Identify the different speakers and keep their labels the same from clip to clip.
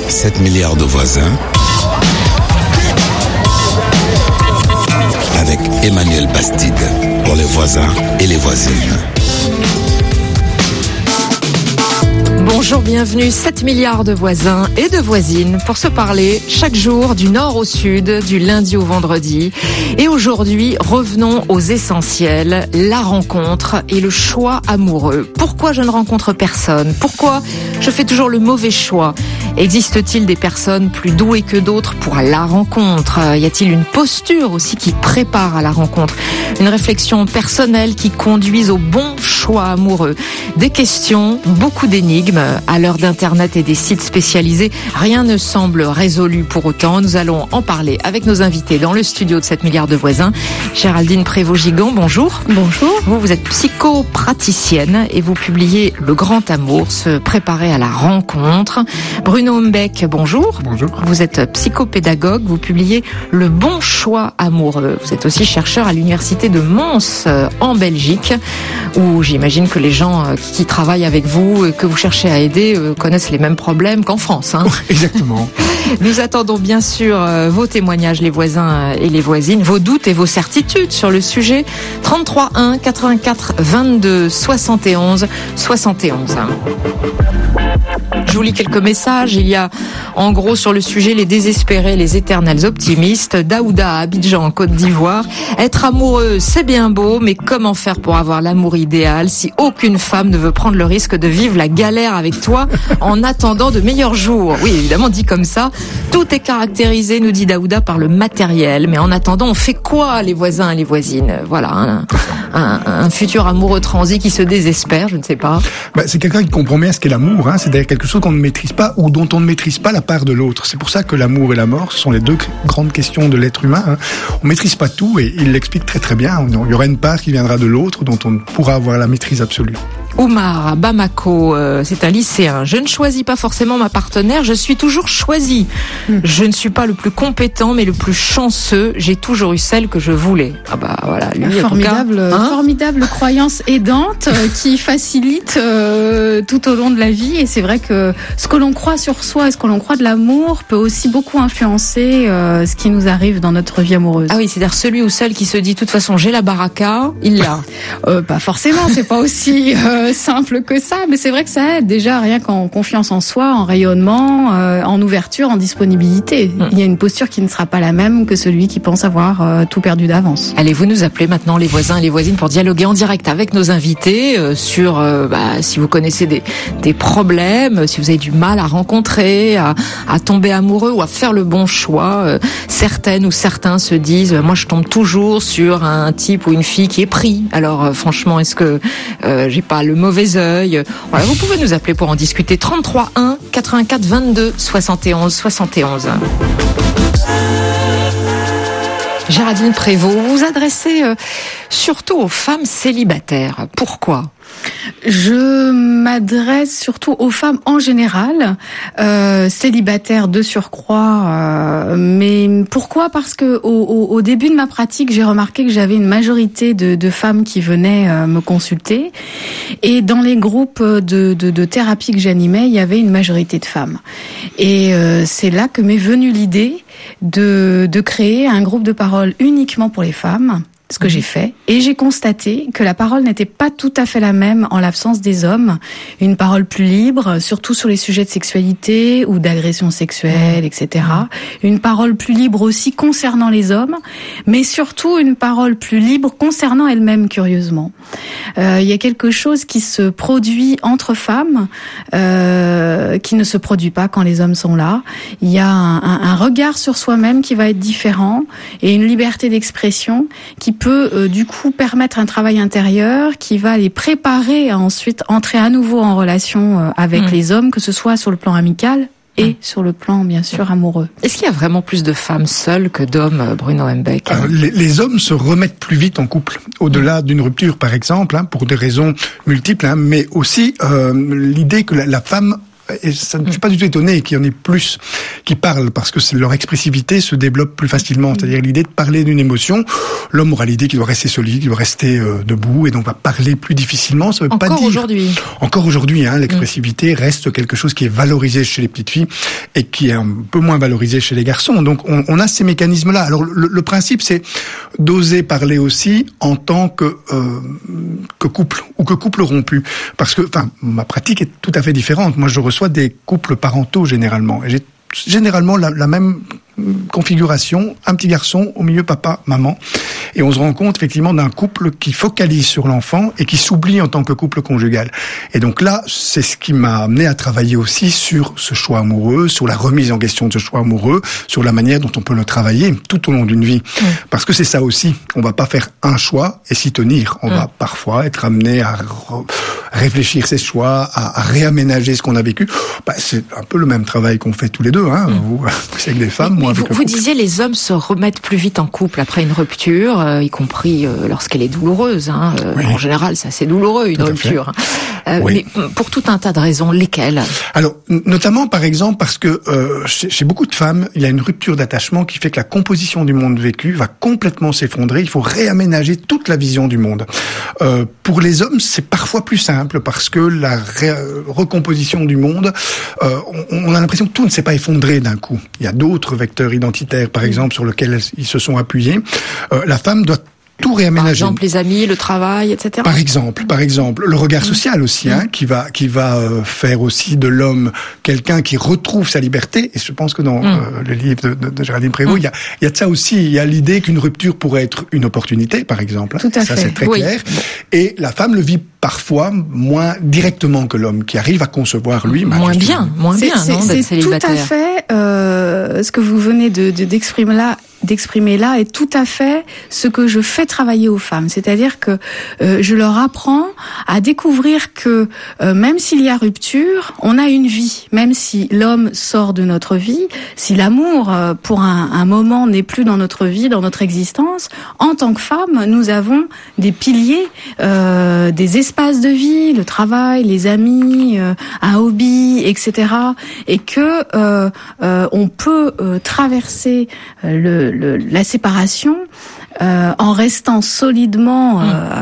Speaker 1: 7 milliards de voisins avec Emmanuel Bastide pour les voisins et les voisines.
Speaker 2: Bonjour, bienvenue, 7 milliards de voisins et de voisines pour se parler chaque jour du nord au sud, du lundi au vendredi. Et aujourd'hui, revenons aux essentiels, la rencontre et le choix amoureux. Pourquoi je ne rencontre personne? Pourquoi je fais toujours le mauvais choix? Existe-t-il des personnes plus douées que d'autres pour la rencontre? Y a-t-il une posture aussi qui prépare à la rencontre? Une réflexion personnelle qui conduise au bon choix amoureux? Des questions, beaucoup d'énigmes. À l'heure d'Internet et des sites spécialisés, rien ne semble résolu pour autant. Nous allons en parler avec nos invités dans le studio de 7 milliards de voisins. Géraldine Prévost-Gigant, bonjour.
Speaker 3: Bonjour.
Speaker 2: Vous êtes psychopraticienne et vous publiez Le Grand Amour, se préparer à la rencontre. Bruno Hombeck, bonjour.
Speaker 4: Bonjour.
Speaker 2: Vous êtes psychopédagogue, vous publiez Le Bon Choix Amoureux. Vous êtes aussi chercheur à l'université de Mons en Belgique, où j'imagine que les gens qui travaillent avec vous et que vous cherchez à aider connaissent les mêmes problèmes qu'en France. Hein.
Speaker 4: Exactement.
Speaker 2: Nous attendons bien sûr vos témoignages, les voisins et les voisines, vos doutes et vos certitudes sur le sujet. 33 1 84 22 71 71. Je vous lis quelques messages. Il y a en gros sur le sujet les désespérés, les éternels optimistes. Daouda à Abidjan en Côte d'Ivoire. Être amoureux, c'est bien beau, mais comment faire pour avoir l'amour idéal si aucune femme ne veut prendre le risque de vivre la galère avec toi en attendant de meilleurs jours? Oui, évidemment, dit comme ça. Tout est caractérisé, nous dit Daouda, par le matériel. Mais en attendant, on fait quoi, les voisins et les voisines? Voilà, un futur amoureux transi qui se désespère, je ne sais pas.
Speaker 4: C'est quelqu'un qui comprend bien ce qu'est l'amour, hein. C'est-à-dire quelque chose qu'on ne maîtrise pas ou dont on ne maîtrise pas la part de l'autre. C'est pour ça que l'amour et la mort, ce sont les deux grandes questions de l'être humain, hein. On maîtrise pas tout et il l'explique très très bien. Il y aura une part qui viendra de l'autre dont on ne pourra avoir la maîtrise absolue.
Speaker 2: Oumar à Bamako, c'est un lycéen. Je ne choisis pas forcément ma partenaire, je suis toujours choisi. Je ne suis pas le plus compétent, mais le plus chanceux. J'ai toujours eu celle que je voulais. Ah bah voilà, lui,
Speaker 3: formidable,
Speaker 2: hein,
Speaker 3: formidable croyance aidante qui facilite tout au long de la vie. Et c'est vrai que ce que l'on croit sur soi et ce que l'on croit de l'amour peut aussi beaucoup influencer ce qui nous arrive dans notre vie amoureuse.
Speaker 2: Ah oui, c'est-à-dire celui ou celle qui se dit de toute façon j'ai la baraka, il l'a.
Speaker 3: Pas forcément, c'est pas aussi simple que ça, mais c'est vrai que ça aide déjà rien qu'en confiance en soi, en rayonnement, en ouverture, en disponibilité. Il y a une posture qui ne sera pas la même que celui qui pense avoir tout perdu d'avance.
Speaker 2: Allez, vous nous appelez maintenant les voisins et les voisines pour dialoguer en direct avec nos invités sur si vous connaissez des problèmes, si vous avez du mal à rencontrer, à tomber amoureux ou à faire le bon choix. Certaines ou certains se disent moi je tombe toujours sur un type ou une fille qui est pris. Alors franchement, est-ce que j'ai pas le mauvais œil? Voilà, vous pouvez nous appeler pour en discuter. 33 1 84 22 71 71. Géraldine Prévost, vous vous adressez surtout aux femmes célibataires. Pourquoi?
Speaker 3: Je m'adresse surtout aux femmes en général, célibataires de surcroît. Mais pourquoi? Parce que au début de ma pratique, j'ai remarqué que j'avais une majorité de femmes qui venaient me consulter. Et dans les groupes de thérapie que j'animais, il y avait une majorité de femmes. Et c'est là que m'est venue l'idée de créer un groupe de parole uniquement pour les femmes. Ce que j'ai fait, et j'ai constaté que la parole n'était pas tout à fait la même en l'absence des hommes. Une parole plus libre, surtout sur les sujets de sexualité ou d'agression sexuelle, etc. Une parole plus libre aussi concernant les hommes, mais surtout une parole plus libre concernant elles-mêmes, curieusement. Il y a quelque chose qui se produit entre femmes, qui ne se produit pas quand les hommes sont là. Il y a un regard sur soi-même qui va être différent, et une liberté d'expression qui peut du coup permettre un travail intérieur qui va les préparer à ensuite entrer à nouveau en relation avec les hommes, que ce soit sur le plan amical et sur le plan, bien sûr, amoureux.
Speaker 2: Est-ce qu'il y a vraiment plus de femmes seules que d'hommes, Bruno Hombeck?
Speaker 4: Les hommes se remettent plus vite en couple, au-delà d'une rupture, par exemple, pour des raisons multiples, mais aussi l'idée que la femme et ça ne suis pas du tout étonné qu'il y en ait plus qui parlent, parce que leur expressivité se développe plus facilement. C'est-à-dire l'idée de parler d'une émotion, l'homme aura l'idée qu'il doit rester solide, qu'il doit rester debout, et donc va parler plus difficilement. Ça veut pas dire... Encore aujourd'hui, l'expressivité reste quelque chose qui est valorisé chez les petites filles et qui est un peu moins valorisé chez les garçons. Donc on a ces mécanismes-là. Alors le principe, c'est d'oser parler aussi en tant que couple ou que couple rompu, parce que ma pratique est tout à fait différente. Moi, je reçois des couples parentaux généralement, et j'ai généralement la même configuration, un petit garçon au milieu papa, maman, et on se rend compte effectivement d'un couple qui focalise sur l'enfant et qui s'oublie en tant que couple conjugal. Et donc là, c'est ce qui m'a amené à travailler aussi sur ce choix amoureux, sur la remise en question de ce choix amoureux, sur la manière dont on peut le travailler tout au long d'une vie. Parce que c'est ça aussi, on va pas faire un choix et s'y tenir. On va parfois être amené à réfléchir ses choix, à réaménager ce qu'on a vécu. C'est un peu le même travail qu'on fait tous les deux. Vous avec des femmes, moi avec le couple.
Speaker 2: Vous disiez les hommes se remettent plus vite en couple après une rupture, y compris lorsqu'elle est douloureuse. Oui. En général, c'est assez douloureux une rupture. Oui. Mais pour tout un tas de raisons, lesquelles? Alors,
Speaker 4: notamment par exemple parce que chez beaucoup de femmes, il y a une rupture d'attachement qui fait que la composition du monde vécu va complètement s'effondrer. Il faut réaménager toute la vision du monde. Pour les hommes, c'est parfois plus simple parce que la recomposition du monde, on a l'impression que tout ne s'est pas effondré d'un coup. Il y a d'autres vecteurs identitaires, par exemple, sur lesquels ils se sont appuyés. La femme doit tout réaménager. Par
Speaker 2: exemple, les amis, le travail, etc.
Speaker 4: Par exemple, le regard social aussi, qui va faire aussi de l'homme quelqu'un qui retrouve sa liberté. Et je pense que dans le livre de Géraldine Prévost, il y a de ça aussi. Il y a l'idée qu'une rupture pourrait être une opportunité, par exemple.
Speaker 3: Tout à fait.
Speaker 4: Ça, c'est très clair. Et la femme le vit parfois moins directement que l'homme, qui arrive à concevoir lui.
Speaker 2: Moins bien, d'être célibataire.
Speaker 3: Tout à fait ce que vous venez d'exprimer là est tout à fait ce que je fais travailler aux femmes. C'est-à-dire que je leur apprends à découvrir que même s'il y a rupture, on a une vie. Même si l'homme sort de notre vie, si l'amour pour un moment n'est plus dans notre vie, dans notre existence, en tant que femme, nous avons des piliers, des espaces de vie, le travail, les amis, un hobby, etc. Et que on peut traverser la séparation en restant solidement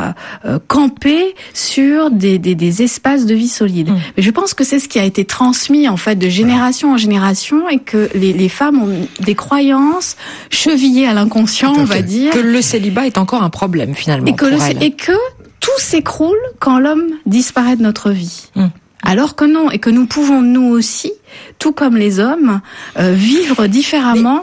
Speaker 3: campé sur des espaces de vie solides. Mais je pense que c'est ce qui a été transmis en fait de génération en génération, et que les femmes ont des croyances chevillées à l'inconscient, on va dire.
Speaker 2: Que le célibat est encore un problème finalement.
Speaker 3: Et que tout s'écroule quand l'homme disparaît de notre vie. Alors que non, et que nous pouvons nous aussi, tout comme les hommes, vivre différemment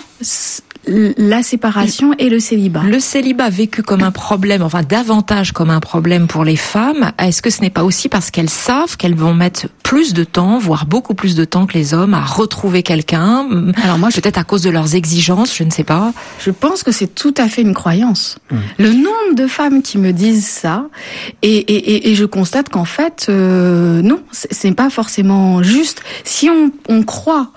Speaker 3: la séparation et le célibat.
Speaker 2: Le célibat vécu comme un problème, enfin davantage comme un problème pour les femmes, est-ce que ce n'est pas aussi parce qu'elles savent qu'elles vont mettre plus de temps, voire beaucoup plus de temps que les hommes, à retrouver quelqu'un? Alors moi, peut-être à cause de leurs exigences, je ne sais pas.
Speaker 3: Je pense que c'est tout à fait une croyance. Le nombre de femmes qui me disent ça, et je constate qu'en fait, non, c'est pas forcément juste. Si on croit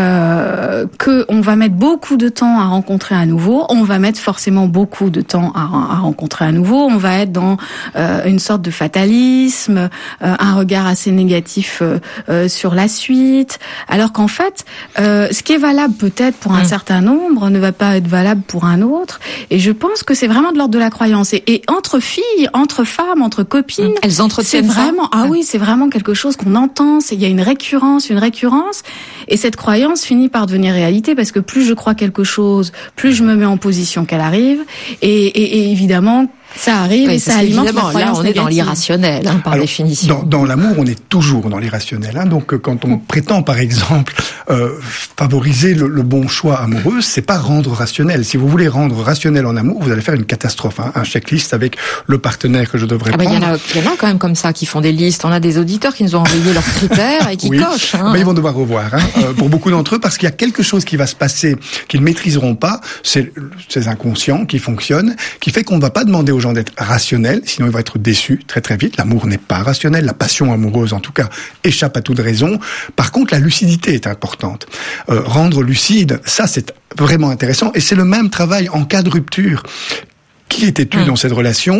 Speaker 3: que on va mettre beaucoup de temps à rencontrer à nouveau, on va mettre forcément beaucoup de temps à rencontrer à nouveau. On va être dans une sorte de fatalisme, un regard assez négatif sur la suite, alors qu'en fait, ce qui est valable peut-être pour un certain nombre ne va pas être valable pour un autre. Et je pense que c'est vraiment de l'ordre de la croyance. Et entre filles, entre femmes, entre copines,
Speaker 2: elles entretiennent
Speaker 3: ça. Oui, c'est vraiment quelque chose qu'on entend. Il y a une récurrence, et cette croyance finit par devenir réalité, parce que plus je crois quelque chose, plus je me mets en position qu'elle arrive, et évidemment ça arrive, et ça alimente la croyance
Speaker 2: négative. Là, on est dans l'irrationnel, par définition.
Speaker 4: Dans l'amour, on est toujours dans l'irrationnel. Donc, quand on prétend, par exemple, favoriser le bon choix amoureux, c'est pas rendre rationnel. Si vous voulez rendre rationnel en amour, vous allez faire une catastrophe. Un checklist avec le partenaire que je devrais prendre.
Speaker 2: Il y en a quand même comme ça qui font des listes. On a des auditeurs qui nous ont envoyé leurs critères et qui cochent.
Speaker 4: Ils vont devoir revoir. Pour beaucoup d'entre eux, parce qu'il y a quelque chose qui va se passer qu'ils ne maîtriseront pas. C'est ces inconscients qui fonctionnent, qui fait qu'on ne va pas demander aux gens d'être rationnels, sinon ils vont être déçus très très vite. L'amour n'est pas rationnel, la passion amoureuse en tout cas échappe à toute raison. Par contre, la lucidité est importante. Rendre lucide, ça c'est vraiment intéressant, et c'est le même travail en cas de rupture. Qui étais-tu dans cette relation?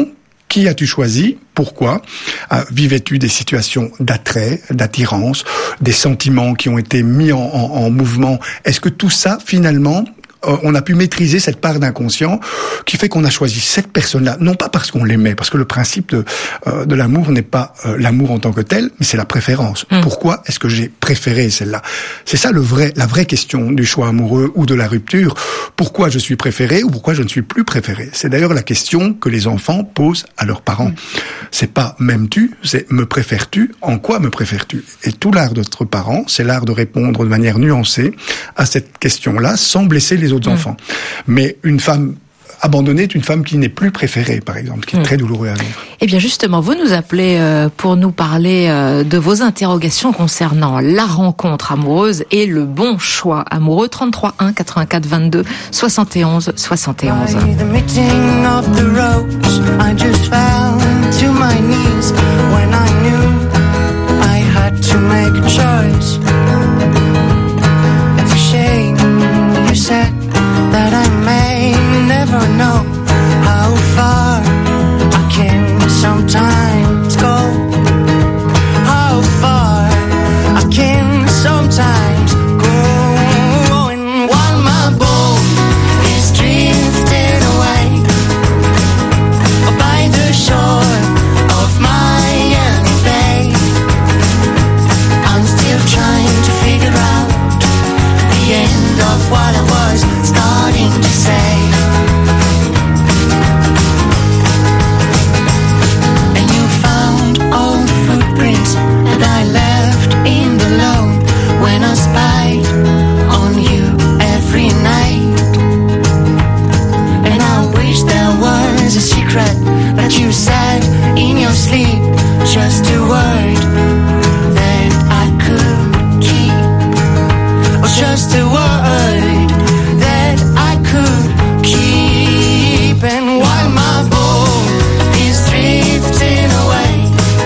Speaker 4: Qui as-tu choisi? Pourquoi? Vivais-tu des situations d'attrait, d'attirance, des sentiments qui ont été mis en mouvement? Est-ce que tout ça, finalement, on a pu maîtriser cette part d'inconscient qui fait qu'on a choisi cette personne-là, non pas parce qu'on l'aimait, parce que le principe de l'amour n'est pas l'amour en tant que tel, mais c'est la préférence. Pourquoi est-ce que j'ai préféré celle-là? C'est ça la vraie question du choix amoureux ou de la rupture. Pourquoi je suis préféré ou pourquoi je ne suis plus préféré? C'est d'ailleurs la question que les enfants posent à leurs parents. C'est pas m'aimes-tu, c'est me préfères-tu? En quoi me préfères-tu? Et tout l'art de notre parent, c'est l'art de répondre de manière nuancée à cette question-là, sans blesser les autres enfants. Mais une femme abandonnée est une femme qui n'est plus préférée, par exemple, qui est très douloureuse à vivre.
Speaker 2: Eh bien justement, vous nous appelez pour nous parler de vos interrogations concernant la rencontre amoureuse et le bon choix amoureux. 33 1 84 22 71 71.
Speaker 5: That I may never know how far I can sometimes go, how far I can sometimes go. And while my boat is drifting away by the shore of Miami Bay, I'm still trying to figure out the end of what I was starting to say. And you found all the footprints that I left in the loan when I spied on you every night. And I wish there was a secret that you said in your sleep, just a word that I could keep, or just a word that I could keep. And while my boat is drifting away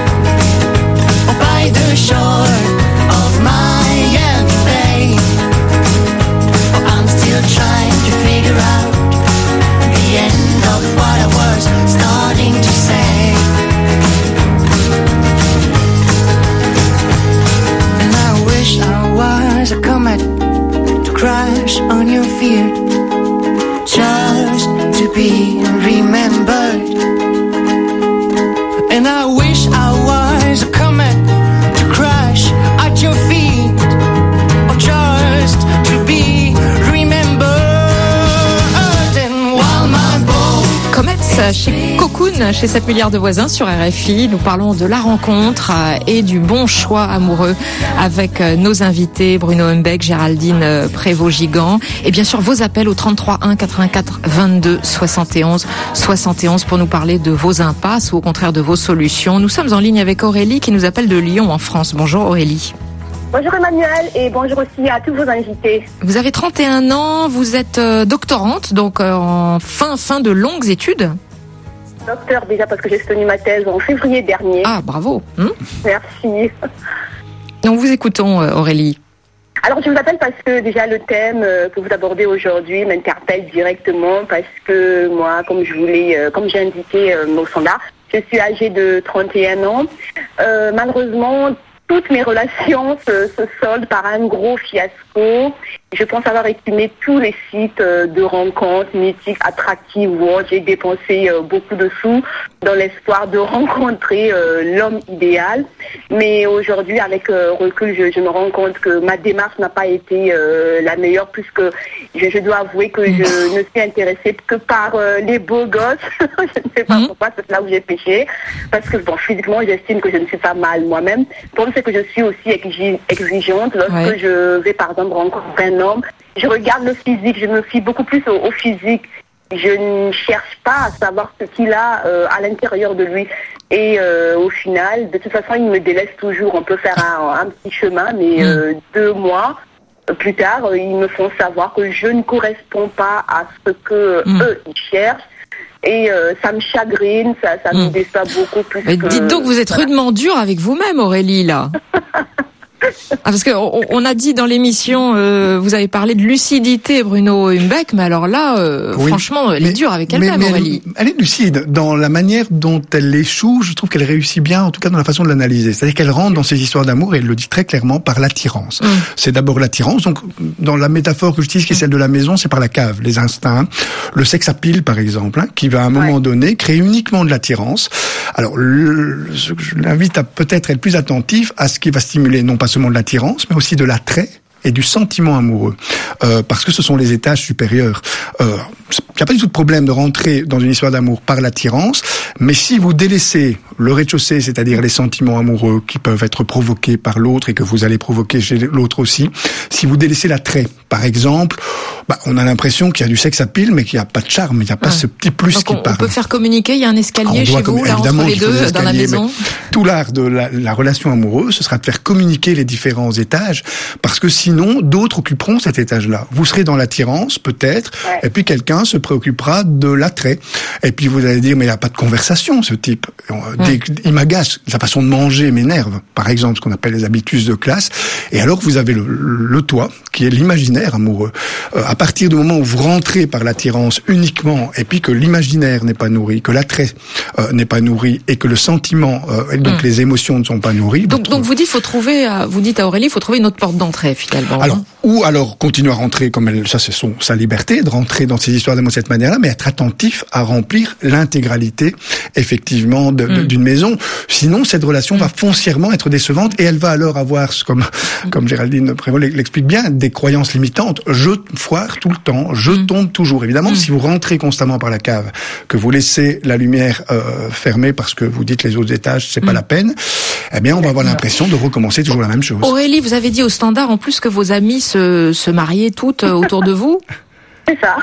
Speaker 5: by the shore of Miami Bay, I'm still trying to figure out the end of what I was starting to say. And I wish I was a comet to crash on your feet, just to be remembered. And I wish I was a comet to crash at your feet, or just to be remembered. And while my boat
Speaker 2: Comets chez Cocoon, chez 7 milliards de voisins sur RFI. Nous parlons de la rencontre et du bon choix amoureux avec nos invités Bruno Humbeck, Géraldine Prévost-Gigant. Et bien sûr, vos appels au 33 1 84 22 71 71 pour nous parler de vos impasses ou au contraire de vos solutions. Nous sommes en ligne avec Aurélie qui nous appelle de Lyon en France. Bonjour Aurélie.
Speaker 6: Bonjour Emmanuel et bonjour aussi à tous vos invités.
Speaker 2: Vous avez 31 ans, vous êtes doctorante, donc en fin de longues études.
Speaker 6: Docteur déjà parce que j'ai soutenu ma thèse en février dernier.
Speaker 2: Ah, bravo.
Speaker 6: Merci.
Speaker 2: Donc vous écoutons Aurélie.
Speaker 6: Alors je vous appelle parce que déjà le thème que vous abordez aujourd'hui m'interpelle directement parce que moi, comme j'ai indiqué au standard, je suis âgée de 31 ans. Malheureusement, toutes mes relations se soldent par un gros fiasco. Je pense avoir écumé tous les sites de rencontres mythiques, attractives. J'ai dépensé beaucoup de sous dans l'espoir de rencontrer l'homme idéal. Mais aujourd'hui, avec recul, je me rends compte que ma démarche n'a pas été la meilleure puisque je dois avouer que je ne suis intéressée que par les beaux gosses. Je ne sais pas pourquoi, c'est là où j'ai péché. Parce que physiquement, j'estime que je ne suis pas mal moi-même. Pour c'est que je suis aussi exigeante lorsque je vais par exemple rencontrer un homme. Je regarde le physique, je me fie beaucoup plus au physique. Je ne cherche pas à savoir ce qu'il a à l'intérieur de lui. Et au final, de toute façon, il me délaisse toujours. On peut faire un petit chemin, mais 2 mois plus tard, ils me font savoir que je ne corresponds pas à ce que eux ils cherchent. Et ça me chagrine, ça me déçoit beaucoup plus.
Speaker 2: Mais dites donc, vous êtes rudement dur avec vous-même, Aurélie, là. Parce que on a dit dans l'émission, vous avez parlé de lucidité, Bruno Humbeck, mais alors là, franchement, elle est dure avec elle-même, Aurélie.
Speaker 4: Elle est lucide dans la manière dont elle échoue. Je trouve qu'elle réussit bien, en tout cas dans la façon de l'analyser. C'est-à-dire qu'elle rentre dans ces histoires d'amour, et elle le dit très clairement, par l'attirance. C'est d'abord l'attirance. Donc, dans la métaphore que j'utilise, qui est celle de la maison, c'est par la cave, les instincts. Le sex appeal, par exemple, qui va à un moment donné créer uniquement de l'attirance. Alors, je l'invite à peut-être être plus attentif à ce qui va stimuler non pas seulement de l'attirance, mais aussi de l'attrait et du sentiment amoureux, parce que ce sont les étages supérieurs. Il n'y a pas du tout de problème de rentrer dans une histoire d'amour par l'attirance, mais si vous délaissez le rez-de-chaussée, c'est-à-dire les sentiments amoureux qui peuvent être provoqués par l'autre et que vous allez provoquer chez l'autre aussi, si vous délaissez l'attrait, par exemple, on a l'impression qu'il y a du sex appeal, mais qu'il n'y a pas de charme, il n'y a pas ce petit plus
Speaker 2: donc
Speaker 4: qui parle.
Speaker 2: On peut faire communiquer, il y a un escalier chez vous, là, entre les deux, dans la maison.
Speaker 4: Tout l'art de la relation amoureuse, ce sera de faire communiquer les différents étages, parce que sinon, d'autres occuperont cet étage-là. Vous serez dans l'attirance, peut-être, et puis quelqu'un se préoccupera de l'attrait. Et puis vous allez dire, mais il n'y a pas de conversation, ce type. Il m'agace, sa façon de manger m'énerve, par exemple, ce qu'on appelle les habitus de classe. Et alors, vous avez le toit, qui est l'imaginaire amoureux. À partir du moment où vous rentrez par l'attirance uniquement, et puis que l'imaginaire n'est pas nourri, que l'attrait n'est pas nourri, et que le sentiment, et donc les émotions ne sont pas nourries.
Speaker 2: Donc vous dites, vous dites à Aurélie, il faut trouver une autre porte d'entrée, finalement.
Speaker 4: Alors continuer à rentrer comme elle, ça c'est sa liberté de rentrer dans ces histoires d'amour de cette manière-là, mais être attentif à remplir l'intégralité, effectivement, d'une maison. Sinon, cette relation va foncièrement être décevante, et elle va alors avoir, comme Géraldine Prévost l'explique bien, des croyances limitantes. Je foire tout le temps, je tombe toujours. Évidemment, si vous rentrez constamment par la cave, que vous laissez la lumière fermée parce que vous dites les autres étages, c'est pas la peine, eh bien, on va avoir l'impression de recommencer toujours la même chose.
Speaker 2: Aurélie, vous avez dit au Standard, en plus, que vos amies se mariaient toutes autour de vous.
Speaker 6: C'est ça.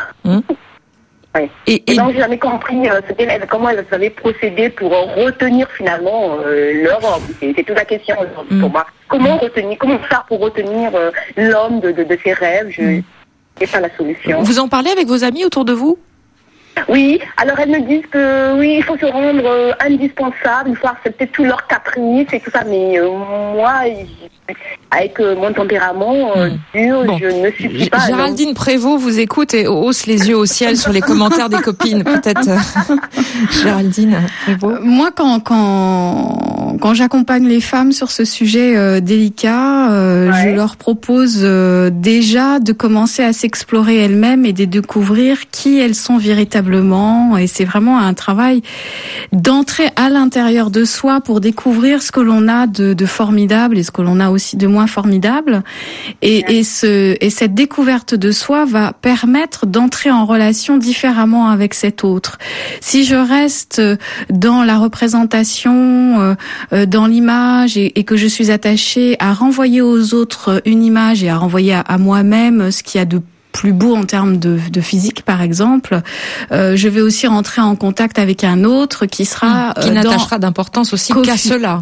Speaker 6: Oui.
Speaker 2: Et
Speaker 6: donc, j'ai jamais compris comment elles avaient procédé pour retenir finalement leur homme. C'est toute la question aujourd'hui pour moi. Comment faire pour retenir l'homme de ses rêves? C'est pas la solution.
Speaker 2: Vous en parlez avec vos amis autour de vous?
Speaker 6: Oui, alors elles me disent que oui, il faut se rendre indispensable, il faut accepter tous leurs caprices et tout ça, mais moi, avec mon tempérament dur, je ne suffis pas.
Speaker 2: Géraldine Prévost vous écoute et hausse les yeux au ciel sur les commentaires des copines, peut-être. Géraldine Prévost.
Speaker 3: Moi, quand j'accompagne les femmes sur ce sujet délicat, je leur propose déjà de commencer à s'explorer elles-mêmes et de découvrir qui elles sont véritablement. Et c'est vraiment un travail d'entrer à l'intérieur de soi pour découvrir ce que l'on a de formidable et ce que l'on a aussi de moins formidable. Et cette découverte de soi va permettre d'entrer en relation différemment avec cet autre. Si je reste dans la représentation, dans l'image et que je suis attachée à renvoyer aux autres une image et à renvoyer à moi-même ce qu'il y a de plus beau en termes de physique, par exemple, je vais aussi rentrer en contact avec un autre qui sera
Speaker 2: qui n'attachera d'importance aussi qu'à cela.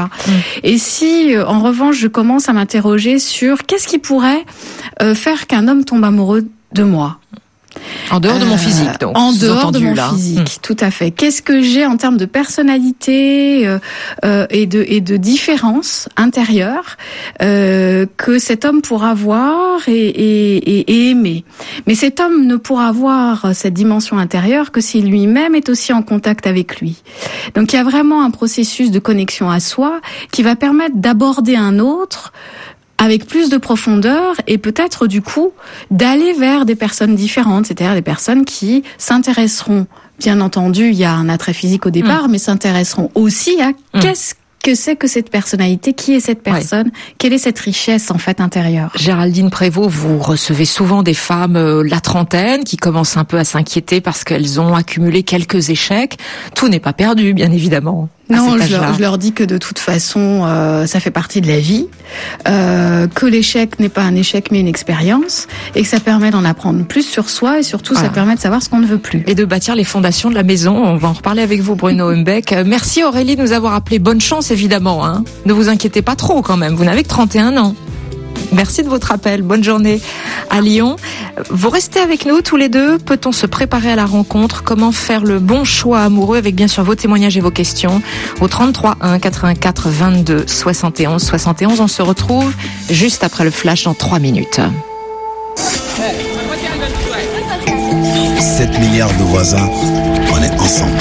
Speaker 3: Et si, en revanche, je commence à m'interroger sur qu'est-ce qui pourrait faire qu'un homme tombe amoureux de moi.
Speaker 2: En dehors de mon physique, donc.
Speaker 3: En dehors de mon physique, tout à fait. Qu'est-ce que j'ai en termes de personnalité et de différence intérieure que cet homme pourra voir et aimer. Mais cet homme ne pourra voir cette dimension intérieure que si lui-même est aussi en contact avec lui. Donc il y a vraiment un processus de connexion à soi qui va permettre d'aborder un autre avec plus de profondeur et peut-être du coup d'aller vers des personnes différentes, c'est-à-dire des personnes qui s'intéresseront, bien entendu, il y a un attrait physique au départ, mais s'intéresseront aussi à qu'est-ce que c'est que cette personnalité, qui est cette personne, quelle est cette richesse en fait intérieure.
Speaker 2: Géraldine Prévost, vous recevez souvent des femmes la trentaine qui commencent un peu à s'inquiéter parce qu'elles ont accumulé quelques échecs. Tout n'est pas perdu, bien évidemment.
Speaker 3: Non, je leur dis que de toute façon, ça fait partie de la vie, que l'échec n'est pas un échec mais une expérience, et que ça permet d'en apprendre plus sur soi, et surtout ça permet de savoir ce qu'on ne veut plus.
Speaker 2: Et de bâtir les fondations de la maison. On va en reparler avec vous, Bruno Humbeck. Merci Aurélie de nous avoir appelé. Bonne chance, évidemment. Ne vous inquiétez pas trop quand même, vous n'avez que 31 ans. Merci de votre appel. Bonne journée à Lyon. Vous restez avec nous tous les deux. Peut-on se préparer à la rencontre? Comment faire le bon choix amoureux? Avec bien sûr vos témoignages et vos questions au 33 1 84 22 71 71. On se retrouve juste après le flash dans 3 minutes.
Speaker 1: 7 milliards de voisins, on est ensemble.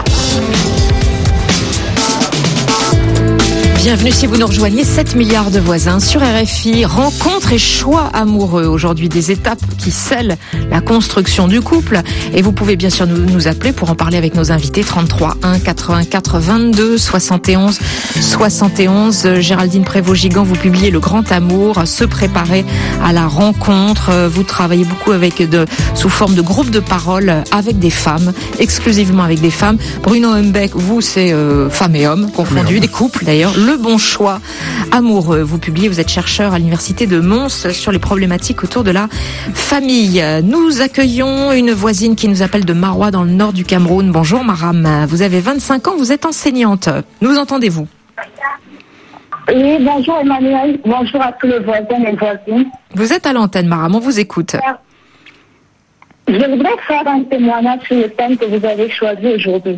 Speaker 2: Bienvenue si vous nous rejoignez, 7 milliards de voisins sur RFI, rencontre et choix amoureux. Aujourd'hui, des étapes qui scellent la construction du couple. Et vous pouvez bien sûr nous appeler pour en parler avec nos invités. 33 1 84 22 71 71. Géraldine Prévost-Gigant, vous publiez Le Grand Amour, se préparer à la rencontre. Vous travaillez beaucoup sous forme de groupe de parole avec des femmes, exclusivement avec des femmes. Bruno Hembeck, vous, c'est femmes et hommes confondus, des couples d'ailleurs. Le bon choix amoureux. Vous publiez, vous êtes chercheur à l'université de Mons sur les problématiques autour de la famille. Nous accueillons une voisine qui nous appelle de Maroua dans le nord du Cameroun. Bonjour Maram, vous avez 25 ans, vous êtes enseignante. Nous entendez-vous?
Speaker 7: Oui, bonjour Emmanuel, bonjour à tous les voisins et voisines.
Speaker 2: Vous êtes à l'antenne Maram, on vous écoute.
Speaker 7: Je voudrais faire un témoignage sur le thème que vous avez choisi aujourd'hui.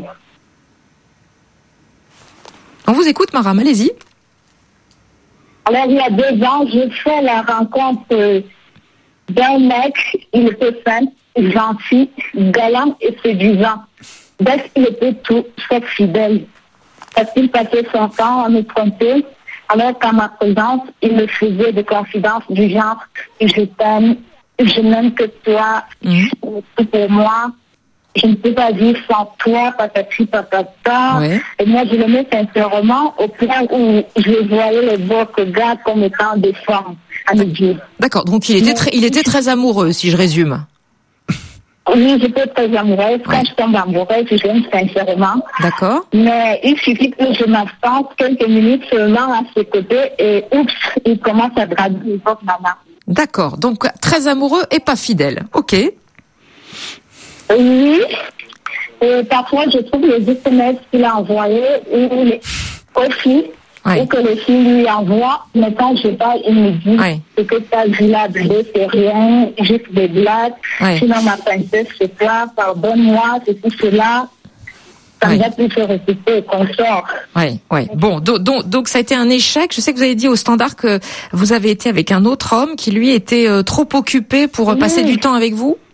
Speaker 2: On vous écoute, Maram, allez-y.
Speaker 7: Alors, il y a 2 ans, j'ai fait la rencontre d'un mec. Il était simple, gentil, galant et séduisant. Dès qu'il était tout, sauf fidèle. Parce qu'il passait son temps à me tromper, alors qu'à ma présence, il me faisait des confidences du genre « Je t'aime, je n'aime que toi, tout pour moi ». Je ne peux pas vivre sans toi, patati patata.
Speaker 2: Ouais.
Speaker 7: Et moi, je l'aimais sincèrement au point où je voyais les autres gars comme étant des femmes à mes yeux.
Speaker 2: D'accord, donc il était très amoureux, si je résume.
Speaker 7: Oui, j'étais très amoureuse. Quand je tombe amoureuse, je l'aime sincèrement.
Speaker 2: D'accord.
Speaker 7: Mais il suffit que je m'absente quelques minutes seulement à ses côtés et oups, il commence à draguer les autres mamans.
Speaker 2: D'accord, donc très amoureux et pas fidèle. Ok.
Speaker 7: Oui, et parfois je trouve les SMS qu'il a envoyés aux filles, ou que les filles lui envoient, mais quand je parle, il me dit ce que tu as vu là, bébé, c'est rien, juste des blagues, sinon ma princesse, c'est toi, pardonne-moi, c'est tout cela. Ça ne va plus se répéter et qu'on sort.
Speaker 2: Oui. Bon, donc ça a été un échec. Je sais que vous avez dit au Standard que vous avez été avec un autre homme qui lui était trop occupé pour passer du temps avec vous.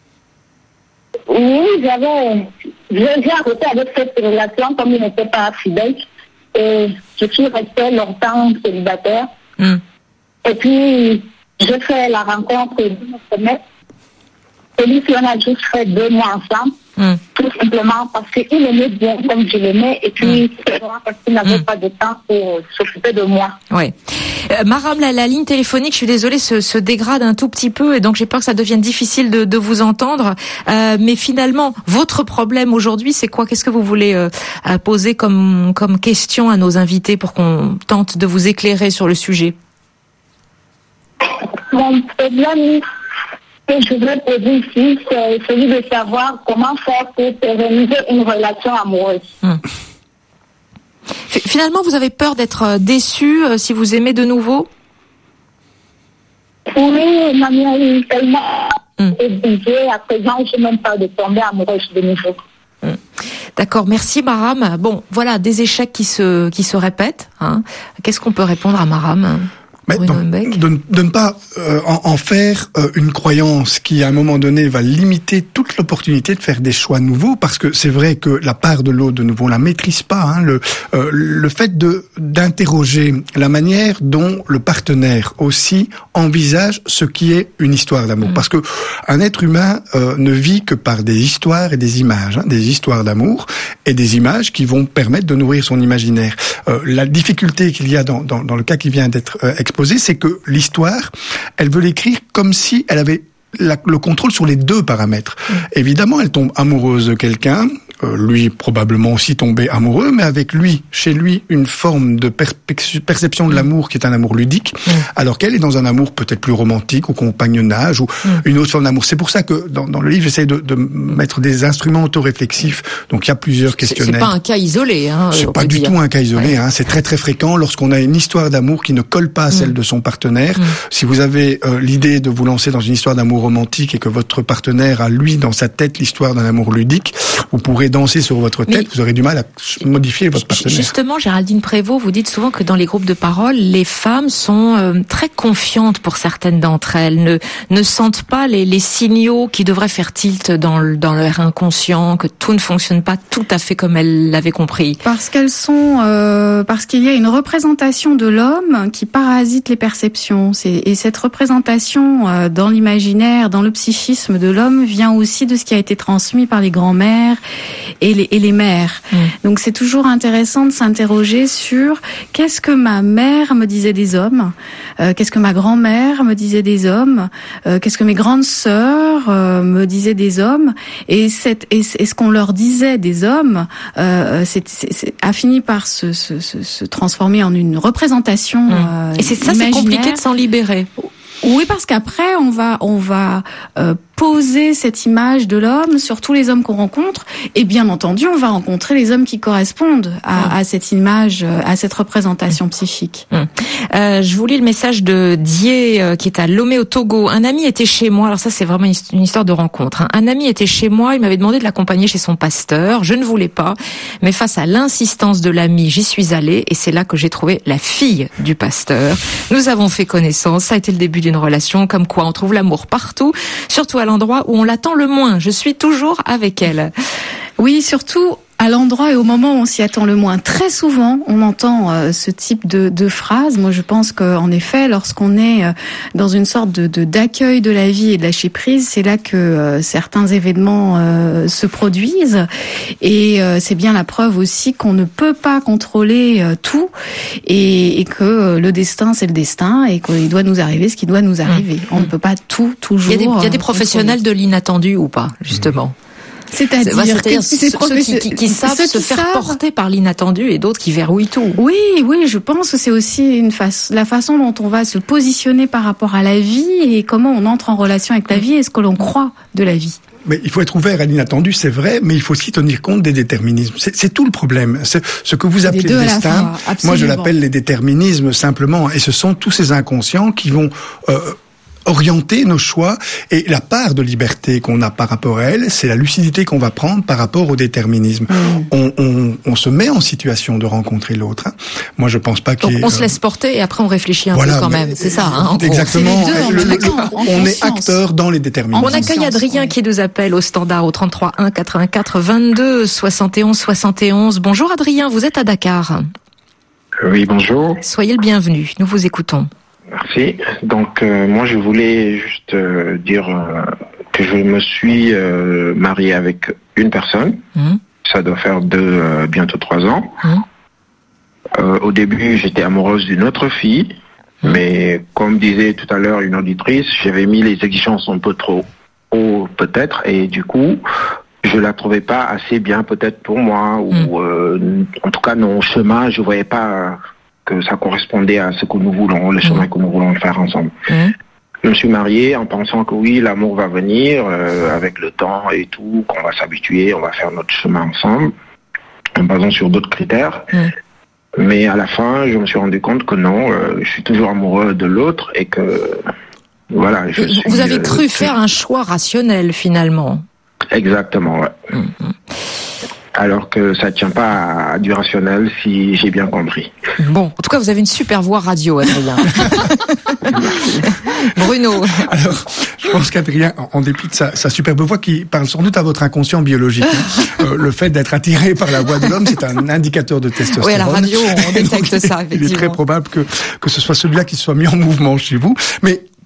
Speaker 7: Oui, j'ai arrêté avec cette relation comme il n'était pas fidèle. Et je suis restée longtemps célibataire. Et puis, j'ai fait la rencontre de notre mec. Et lui, on a juste fait 2 mois ensemble. Tout simplement parce qu'il aimait bien comme je l'aimais. Et puis, parce qu'il n'avait pas de temps pour s'occuper de moi.
Speaker 2: Oui. Maram, la ligne téléphonique, je suis désolée, se dégrade un tout petit peu et donc j'ai peur que ça devienne difficile de vous entendre. Mais finalement, votre problème aujourd'hui, c'est quoi? Qu'est-ce que vous voulez poser comme question à nos invités pour qu'on tente de vous éclairer sur le sujet?
Speaker 7: Mon problème que je voudrais poser ici, c'est celui de savoir comment faire pour pérenniser une relation amoureuse.
Speaker 2: Finalement, vous avez peur d'être déçu si vous aimez de nouveau?
Speaker 7: Oui, Manuel, tellement obligée. À présent, je n'ai même pas de tomber amoureuse de nouveau.
Speaker 2: D'accord, merci Maram. Bon, voilà, des échecs qui se répètent. Qu'est-ce qu'on peut répondre à Maram?
Speaker 4: De ne pas en faire une croyance qui, à un moment donné, va limiter toute l'opportunité de faire des choix nouveaux, parce que c'est vrai que la part de l'autre, de nouveau, on la maîtrise pas. Le fait d'interroger la manière dont le partenaire aussi envisage ce qui est une histoire d'amour, parce que un être humain ne vit que par des histoires et des images, des histoires d'amour et des images qui vont permettre de nourrir son imaginaire. La difficulté qu'il y a dans le cas qui vient d'être exposé, c'est que l'histoire, elle veut l'écrire comme si elle avait le contrôle sur les 2 paramètres. Évidemment, elle tombe amoureuse de quelqu'un, lui probablement aussi tombé amoureux, mais avec lui, chez lui, une forme de perception de l'amour qui est un amour ludique, alors qu'elle est dans un amour peut-être plus romantique, au compagnonnage, ou une autre forme d'amour. C'est pour ça que dans le livre, j'essaie de mettre des instruments autoréflexifs. Donc il y a plusieurs questionnaires.
Speaker 2: C'est pas un cas isolé.
Speaker 4: C'est pas du tout un cas isolé. C'est très très fréquent lorsqu'on a une histoire d'amour qui ne colle pas à celle de son partenaire. Si vous avez l'idée de vous lancer dans une histoire d'amour romantique et que votre partenaire a lui dans sa tête l'histoire d'un amour ludique, vous pourrez danser sur votre tête, vous aurez du mal à modifier votre partenaire.
Speaker 2: Justement, Géraldine Prévost, vous dites souvent que dans les groupes de parole, les femmes sont très confiantes pour certaines d'entre elles, ne sentent pas les signaux qui devraient faire tilt dans leur inconscient, que tout ne fonctionne pas tout à fait comme elles l'avaient compris.
Speaker 3: Parce qu'elles sont, parce qu'il y a une représentation de l'homme qui parasite les perceptions. Et cette représentation dans l'imaginaire, dans le psychisme de l'homme, vient aussi de ce qui a été transmis par les grands-mères et les mères. Donc c'est toujours intéressant de s'interroger sur qu'est-ce que ma mère me disait des hommes, qu'est-ce que ma grand-mère me disait des hommes, qu'est-ce que mes grandes sœurs me disaient des hommes, et ce qu'on leur disait des hommes a fini par se transformer en une représentation
Speaker 2: et c'est ça, c'est compliqué de s'en libérer.
Speaker 3: Oui, parce qu'après on va poser cette image de l'homme sur tous les hommes qu'on rencontre, et bien entendu on va rencontrer les hommes qui correspondent à cette image, à cette représentation psychique.
Speaker 2: Je vous lis le message de Dié qui est à Lomé au Togo. Un ami était chez moi, alors ça c'est vraiment une histoire de rencontre. Un ami était chez moi, il m'avait demandé de l'accompagner chez son pasteur, je ne voulais pas, mais face à l'insistance de l'ami, j'y suis allée, et c'est là que j'ai trouvé la fille du pasteur. Nous avons fait connaissance, ça a été le début d'une relation, comme quoi on trouve l'amour partout, surtout à l'endroit où on l'attend le moins. Je suis toujours avec elle.
Speaker 3: Oui, surtout à l'endroit et au moment où on s'y attend le moins. Très souvent, on entend ce type de phrase. Moi, je pense qu'en effet, lorsqu'on est dans une sorte d'accueil de la vie et de lâcher prise, c'est là que certains événements se produisent. Et c'est bien la preuve aussi qu'on ne peut pas contrôler tout, et que le destin, c'est le destin, et qu'il doit nous arriver ce qui doit nous arriver. On ne peut pas tout toujours.
Speaker 2: Il y a des professionnels de l'inattendu ou pas, justement.
Speaker 3: C'est-à-dire
Speaker 2: ceux qui savent se faire porter par l'inattendu, et d'autres qui verrouillent tout.
Speaker 3: Oui, je pense que c'est aussi la façon dont on va se positionner par rapport à la vie, et comment on entre en relation avec la vie, et ce que l'on croit de la vie.
Speaker 4: Mais il faut être ouvert à l'inattendu, c'est vrai, mais il faut aussi tenir compte des déterminismes. C'est tout le problème. Ce que vous appelez le destin, moi je l'appelle les déterminismes simplement, et ce sont tous ces inconscients qui vont orienter nos choix, et la part de liberté qu'on a par rapport à elle, c'est la lucidité qu'on va prendre par rapport au déterminisme. On se met en situation de rencontrer l'autre. Moi, je pense pas qu'il y ait...
Speaker 2: On se laisse porter et après on réfléchit un peu quand même. C'est ça, en gros.
Speaker 4: Exactement. On est acteur dans les déterminismes.
Speaker 2: On accueille Adrien qui nous appelle au standard au 33 1 84 22 71 71. Bonjour Adrien, vous êtes à Dakar.
Speaker 8: Oui, bonjour.
Speaker 2: Soyez le bienvenu, nous vous écoutons.
Speaker 8: Merci. Donc, moi, je voulais juste dire que je me suis marié avec une personne. Ça doit faire bientôt 3 ans. Au début, j'étais amoureuse d'une autre fille, mais comme disait tout à l'heure une auditrice, j'avais mis les exigences un peu trop haut, peut-être, et du coup, je la trouvais pas assez bien, peut-être pour moi, ou en tout cas, nos chemins, je voyais pas que ça correspondait à ce que nous voulons, le chemin que nous voulons faire ensemble. Je me suis marié en pensant que oui, l'amour va venir avec le temps et tout, qu'on va s'habituer, on va faire notre chemin ensemble, en basant sur d'autres critères. Mais à la fin, je me suis rendu compte que non, je suis toujours amoureux de l'autre, et que voilà.
Speaker 2: Vous avez cru faire un choix rationnel finalement.
Speaker 8: Exactement, ouais. Alors que ça tient pas à du rationnel, si j'ai bien compris.
Speaker 2: Bon, en tout cas, vous avez une super voix radio, Adrien. Bruno.
Speaker 4: Alors, je pense qu'Adrien, en dépit de sa superbe voix, qui parle sans doute à votre inconscient biologique, le fait d'être attiré par la voix de l'homme, c'est un indicateur de testostérone.
Speaker 2: Oui, à la radio, on détecte ça, effectivement.
Speaker 4: Il est très probable que ce soit celui-là qui soit mis en mouvement chez vous. Mais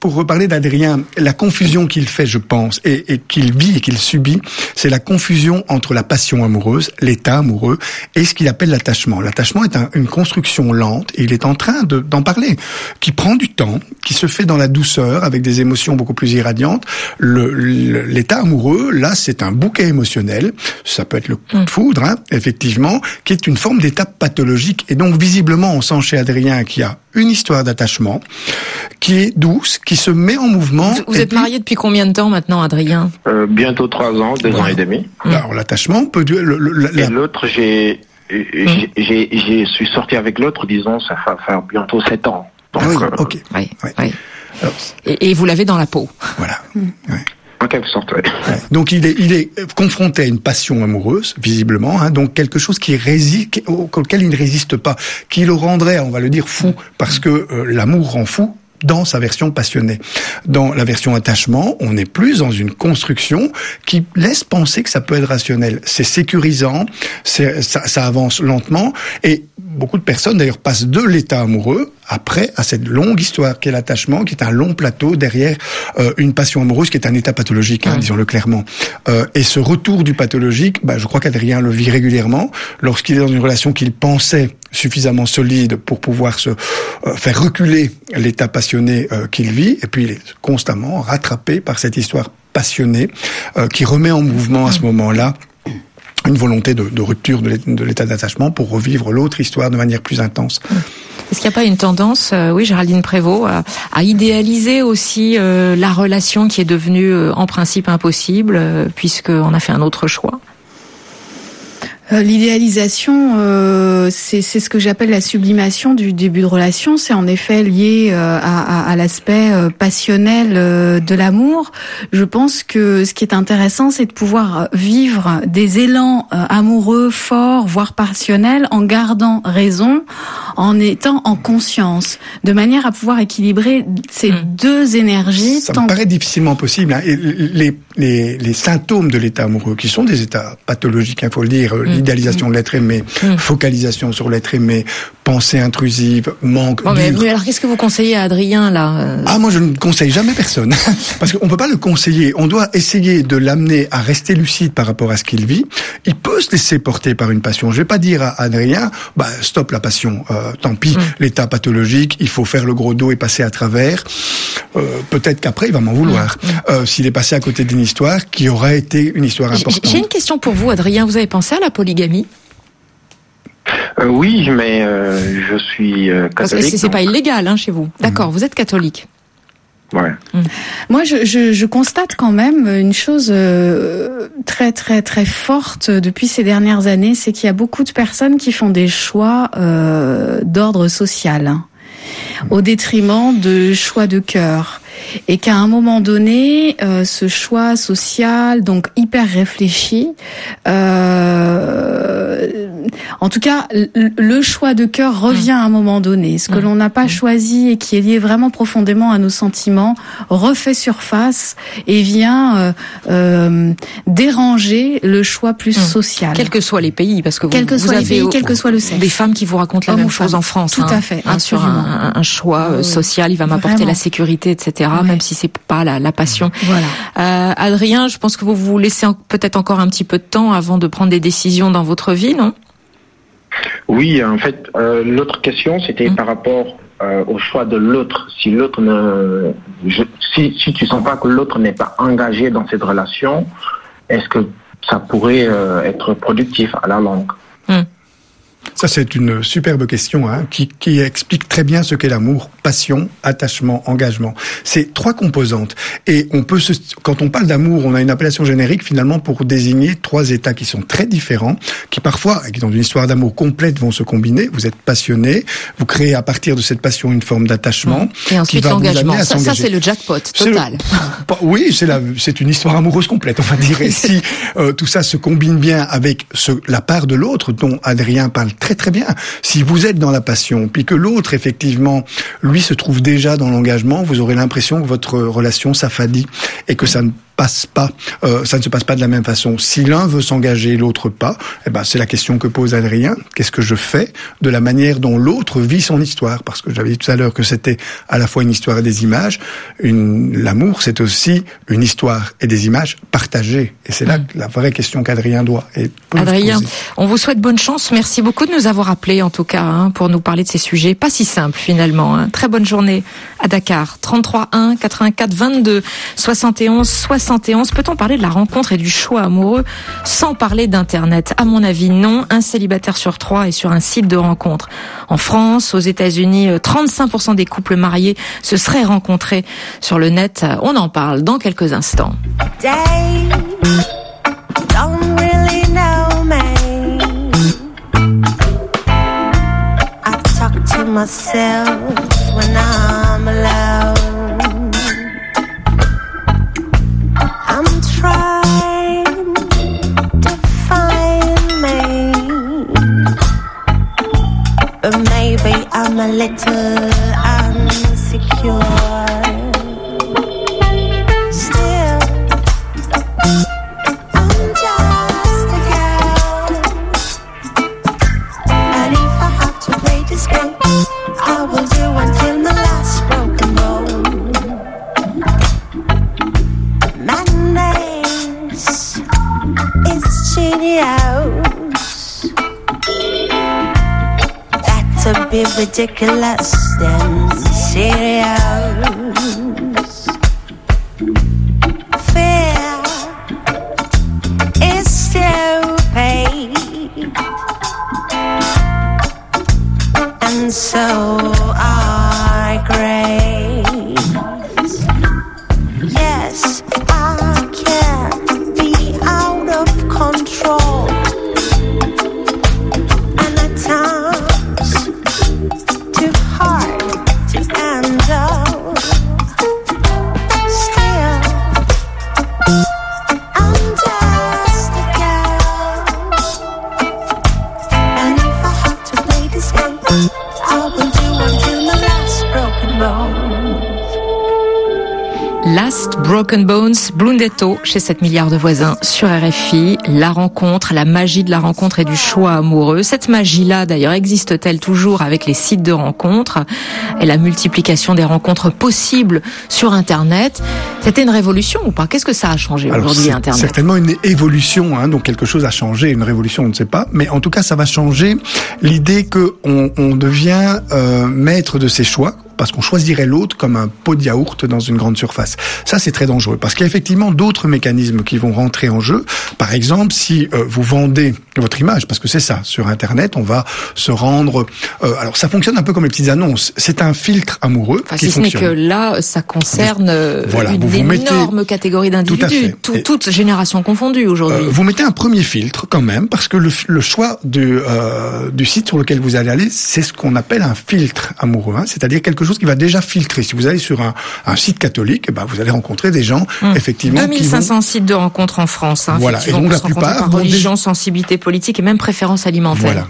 Speaker 4: pour reparler d'Adrien, la confusion qu'il fait, je pense, et qu'il vit et qu'il subit, c'est la confusion entre la passion amoureuse, l'état amoureux, et ce qu'il appelle l'attachement. L'attachement est une construction lente, et il est en train d'en parler, qui prend du temps, qui se fait dans la douceur, avec des émotions beaucoup plus irradiantes. L'état amoureux, là, c'est un bouquet émotionnel, ça peut être le coup de foudre, hein, effectivement, qui est une forme d'état pathologique. Et donc, visiblement, on sent chez Adrien qu'il y a une histoire d'attachement qui est douce, qui se met en mouvement.
Speaker 2: Vous êtes marié depuis combien de temps maintenant, Adrien ?
Speaker 8: Bientôt 3 ans, 2 ans et demi.
Speaker 4: Alors l'attachement peut...
Speaker 8: Et l'autre, je suis sorti avec l'autre, disons, ça va faire bientôt 7 ans. Donc,
Speaker 4: oui, ok.
Speaker 2: Oui. Alors, et vous l'avez dans la peau.
Speaker 4: Voilà.
Speaker 8: En quelque sorte, oui.
Speaker 4: Donc il est confronté à une passion amoureuse, visiblement, hein, donc quelque chose auquel il ne résiste pas, qui le rendrait, on va le dire, fou, parce que l'amour rend fou dans sa version passionnée. Dans la version attachement, on est plus dans une construction qui laisse penser que ça peut être rationnel. C'est sécurisant, ça avance lentement, et beaucoup de personnes d'ailleurs passent de l'état amoureux après à cette longue histoire qu'est l'attachement, qui est un long plateau derrière une passion amoureuse qui est un état pathologique, hein, disons-le clairement. Et ce retour du pathologique, je crois qu'Adrien le vit régulièrement lorsqu'il est dans une relation qu'il pensait suffisamment solide pour pouvoir se faire reculer l'état passionné qu'il vit, et puis il est constamment rattrapé par cette histoire passionnée qui remet en mouvement à ce moment-là une volonté de rupture de l'état d'attachement pour revivre l'autre histoire de manière plus intense.
Speaker 2: Est-ce qu'il n'y a pas une tendance, oui, Géraldine Prévost, à idéaliser aussi la relation qui est devenue en principe impossible, puisqu'on a fait un autre choix ?
Speaker 3: L'idéalisation, c'est ce que j'appelle la sublimation du début de relation. C'est en effet lié à l'aspect passionnel de l'amour. Je pense que ce qui est intéressant, c'est de pouvoir vivre des élans amoureux forts, voire passionnels, en gardant raison, en étant en conscience, de manière à pouvoir équilibrer ces deux énergies.
Speaker 4: Ça me paraît difficilement possible, hein. Et les symptômes de l'état amoureux, qui sont des états pathologiques, il faut le dire, l'idéalisation de l'être aimé, focalisation sur l'être aimé, pensée intrusive, manque
Speaker 2: mais alors qu'est-ce que vous conseillez à Adrien, là
Speaker 4: moi je ne conseille jamais personne, parce qu'on peut pas le conseiller, on doit essayer de l'amener à rester lucide par rapport à ce qu'il vit. Il peut se laisser porter par une passion. Je vais pas dire à Adrien, stop la passion, tant pis, l'état pathologique, il faut faire le gros dos et passer à travers. Peut-être qu'après il va m'en vouloir, s'il est passé à côté d'une histoire qui aurait été une histoire importante.
Speaker 2: J'ai une question pour vous, Adrien, vous avez pensé à la polygamie ?
Speaker 8: Oui, mais je suis catholique.
Speaker 2: Parce que c'est pas illégal, hein, chez vous. D'accord, vous êtes catholique.
Speaker 8: Ouais.
Speaker 3: Moi, je constate quand même une chose très très très forte depuis ces dernières années, c'est qu'il y a beaucoup de personnes qui font des choix d'ordre social, au détriment de choix de cœur. Et qu'à un moment donné, ce choix social, donc hyper réfléchi, en tout cas, le choix de cœur revient à un moment donné. Ce que l'on n'a pas choisi et qui est lié vraiment profondément à nos sentiments refait surface et vient déranger le choix plus social.
Speaker 2: Quels que soient les pays, parce que
Speaker 3: quel que soit les pays, quel que soit le sexe.
Speaker 2: Des femmes qui vous racontent la même chose en France.
Speaker 3: Tout à fait,
Speaker 2: sur un choix social, il va m'apporter la sécurité, etc. Même si c'est pas la passion.
Speaker 3: Voilà.
Speaker 2: Adrien, je pense que vous vous laissez peut-être encore un petit peu de temps avant de prendre des décisions dans votre vie, non ?
Speaker 8: Oui, en fait, l'autre question, c'était par rapport au choix de l'autre. Si l'autre si tu sens pas que l'autre n'est pas engagé dans cette relation, est-ce que ça pourrait être productif à la longue ?
Speaker 4: Ça, c'est une superbe question, hein, qui explique très bien ce qu'est l'amour: passion, attachement, engagement. C'est 3 composantes. Et quand on parle d'amour, on a une appellation générique finalement pour désigner 3 états qui sont très différents, qui parfois, dans une histoire d'amour complète, vont se combiner. Vous êtes passionné, vous créez à partir de cette passion une forme d'attachement.
Speaker 2: Et ensuite l'engagement. Ça, c'est le jackpot total.
Speaker 4: Oui, c'est une histoire amoureuse complète, on va dire. Et si tout ça se combine bien avec la part de l'autre dont Adrien parle très très bien. Si vous êtes dans la passion, puis que l'autre, effectivement, lui se trouve déjà dans l'engagement, vous aurez l'impression que votre relation s'affadit et que ça ne passe pas, ça ne se passe pas de la même façon. Si l'un veut s'engager, l'autre pas, eh ben c'est la question que pose Adrien. Qu'est-ce que je fais de la manière dont l'autre vit son histoire? Parce que j'avais dit tout à l'heure que c'était à la fois une histoire et des images. L'amour, c'est aussi une histoire et des images partagées. Et c'est là la vraie question qu'Adrien doit.
Speaker 2: Adrien, on vous souhaite bonne chance. Merci beaucoup de nous avoir appelés, en tout cas, pour nous parler de ces sujets pas si simples finalement. Très bonne journée à Dakar. 33 1 84 22 71 71. Peut-on parler de la rencontre et du choix amoureux sans parler d'Internet? À mon avis, non. Un célibataire sur 3 est sur un site de rencontre. En France, aux États-Unis, 35% des couples mariés se seraient rencontrés sur le net. On en parle dans quelques instants.
Speaker 5: Myself when I'm alone, I'm trying to find me, but maybe I'm a little insecure. Still, I'm just a girl, and if I have to play this game, I will do until my last broken bone. Madness is genius. That's a bit ridiculous and serious. Fear is stupid, and so I grace. Yes, I can be out of control, and at times too hard to handle. Still, I'm just a girl, and if I have to play this game, I will do until my last broken bone.
Speaker 2: Last Broken Bones, Blundetto, chez 7 milliards de voisins sur RFI. La rencontre, la magie de la rencontre et du choix amoureux. Cette magie-là, d'ailleurs, existe-t-elle toujours avec les sites de rencontres et la multiplication des rencontres possibles sur Internet? C'était une révolution ou pas? Qu'est-ce que ça a changé aujourd'hui, Internet?
Speaker 4: Certainement une évolution, donc quelque chose a changé. Une révolution, on ne sait pas. Mais en tout cas, ça va changer l'idée qu'on devient maître de ses choix, parce qu'on choisirait l'autre comme un pot de yaourt dans une grande surface. Ça, c'est très dangereux, parce qu'il y a effectivement d'autres mécanismes qui vont rentrer en jeu. Par exemple, si vous vendez votre image, parce que c'est ça, sur Internet, on va se rendre... alors, ça fonctionne un peu comme les petites annonces. C'est un filtre amoureux qui fonctionne.
Speaker 2: Si ce n'est que là, ça concerne une énorme catégorie d'individus, toutes générations confondues aujourd'hui.
Speaker 4: Vous mettez un premier filtre quand même, parce que le choix du site sur lequel vous allez aller, c'est ce qu'on appelle un filtre amoureux, c'est-à-dire quelque chose qui va déjà filtrer. Si vous allez sur un site catholique, vous allez rencontrer des gens, effectivement,
Speaker 2: 2500 sites de rencontres en France.
Speaker 4: Voilà. Et donc la plupart
Speaker 2: par religion, sensibilité politique et même préférence alimentaire.
Speaker 4: Voilà.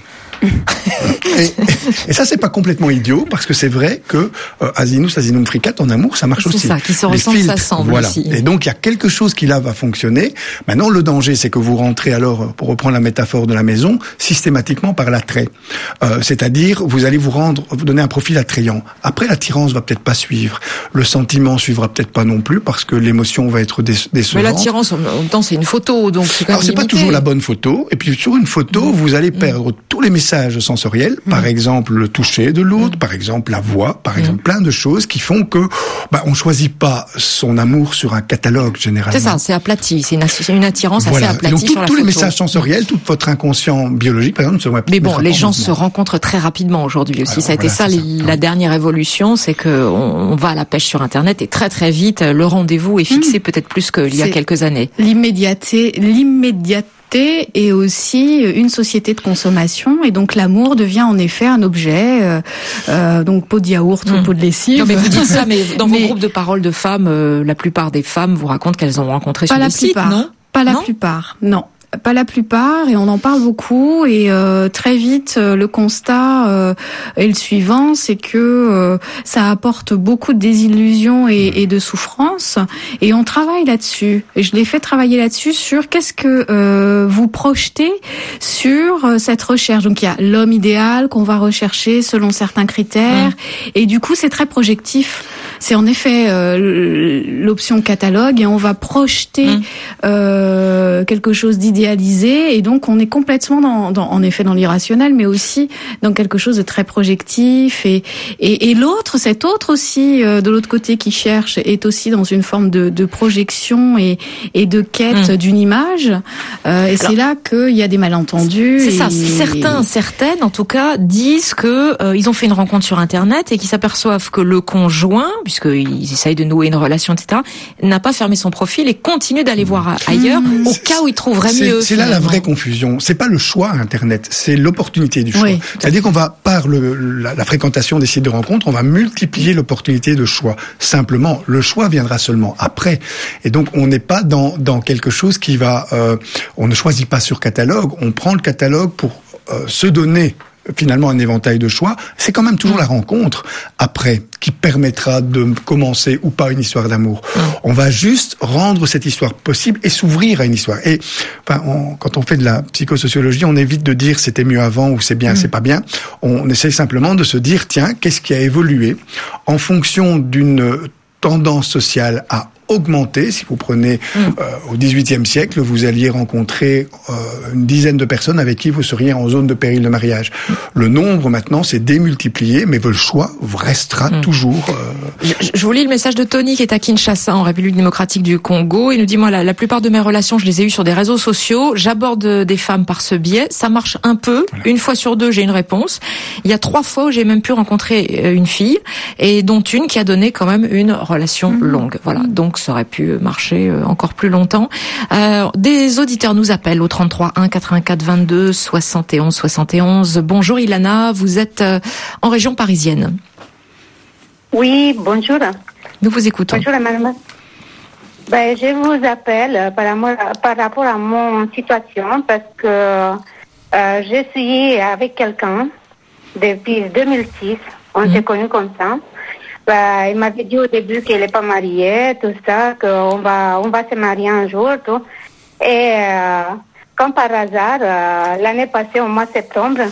Speaker 4: et ça, c'est pas complètement idiot, parce que c'est vrai que Asinus Asinum Fricat, en amour, ça marche aussi.
Speaker 2: C'est ça, qui se ressemble, ça semble aussi.
Speaker 4: Et donc, il y a quelque chose qui là va fonctionner. Maintenant, le danger, c'est que vous rentrez alors, pour reprendre la métaphore de la maison, systématiquement par l'attrait. C'est-à-dire, vous allez vous donner un profil attrayant. Après, l'attirance va peut-être pas suivre. Le sentiment suivra peut-être pas non plus, parce que l'émotion va être décevante.
Speaker 2: Mais l'attirance, en même temps, c'est une photo, donc c'est quand même limité.
Speaker 4: C'est pas toujours la bonne photo. Et puis, sur une photo, vous allez perdre tous les messages sensoriels, par exemple le toucher de l'autre, par exemple la voix, par exemple plein de choses qui font que on choisit pas son amour sur un catalogue généralement.
Speaker 2: C'est ça, c'est aplati, c'est une attirance assez aplatie.
Speaker 4: Donc
Speaker 2: sur la
Speaker 4: tous
Speaker 2: photo.
Speaker 4: Les messages sensoriels, tout votre inconscient biologique, par exemple,
Speaker 2: mais bon, les gens se rencontrent très rapidement aujourd'hui aussi. Alors, ça a été la dernière évolution, c'est que on va à la pêche sur Internet et très très vite le rendez-vous est fixé peut-être plus qu'il y a quelques années.
Speaker 3: L'immédiateté et aussi une société de consommation, et donc l'amour devient en effet un objet, donc pot de yaourt ou pot de lessive.
Speaker 2: Non, mais vous dites ça, mais dans vos groupes de parole de femmes, la plupart des femmes vous racontent qu'elles ont rencontré sur des sites, non?
Speaker 3: Pas la plupart, non. pas la plupart, et on en parle beaucoup. Et très vite, le constat est le suivant, c'est que ça apporte beaucoup de désillusions et de souffrance. Et on travaille là-dessus. Et je l'ai fait travailler là-dessus sur qu'est-ce que vous projetez sur cette recherche. Donc il y a l'homme idéal qu'on va rechercher selon certains critères. Et du coup, c'est très projectif. C'est en effet l'option catalogue, et on va projeter quelque chose d'idéalisé, et donc on est complètement en effet dans l'irrationnel, mais aussi dans quelque chose de très projectif. Et l'autre, cet autre aussi de l'autre côté qui cherche, est aussi dans une forme de projection et de quête d'une image. Et c'est là qu'il y a des malentendus.
Speaker 2: C'est ça. Certaines, en tout cas, disent que ils ont fait une rencontre sur Internet et qu'ils s'aperçoivent que le conjoint, puisqu'ils essayent de nouer une relation, etc., n'a pas fermé son profil et continue d'aller voir ailleurs au cas où il trouverait mieux.
Speaker 4: C'est là la vraie confusion. C'est pas le choix Internet, c'est l'opportunité du choix. Oui. C'est-à-dire qu'on va, par la fréquentation des sites de rencontres, on va multiplier l'opportunité de choix. Simplement, le choix viendra seulement après. Et donc, on n'est pas dans quelque chose qui va... on ne choisit pas sur catalogue, on prend le catalogue pour se donner finalement un éventail de choix. C'est quand même toujours la rencontre après qui permettra de commencer ou pas une histoire d'amour. On va juste rendre cette histoire possible et s'ouvrir à une histoire. Et quand on fait de la psychosociologie, on évite de dire c'était mieux avant ou c'est bien, c'est pas bien. On essaie simplement de se dire tiens, qu'est-ce qui a évolué en fonction d'une tendance sociale à augmenter. Si vous prenez au XVIIIe siècle, vous alliez rencontrer une dizaine de personnes avec qui vous seriez en zone de péril de mariage. Le nombre maintenant s'est démultiplié, mais le choix restera toujours.
Speaker 2: Je vous lis le message de Tony qui est à Kinshasa, en République démocratique du Congo. Il nous dit moi la plupart de mes relations, je les ai eues sur des réseaux sociaux. J'aborde des femmes par ce biais. Ça marche un peu. Voilà. Une fois sur deux, j'ai une réponse. Il y a 3 fois où j'ai même pu rencontrer une fille, et dont une qui a donné quand même une relation longue. Voilà. Donc ça aurait pu marcher encore plus longtemps. Des auditeurs nous appellent au 33 1 84 22 71 71. Bonjour Ilana, vous êtes en région parisienne.
Speaker 9: Oui, bonjour.
Speaker 2: Nous vous écoutons.
Speaker 9: Bonjour madame. Je vous appelle par rapport à mon situation, parce que je suis avec quelqu'un depuis 2006. On s'est connus comme ça. Il m'avait dit au début qu'il n'est pas marié, tout ça, qu'on va se marier un jour, tout. Et comme par hasard, l'année passée, au mois de septembre,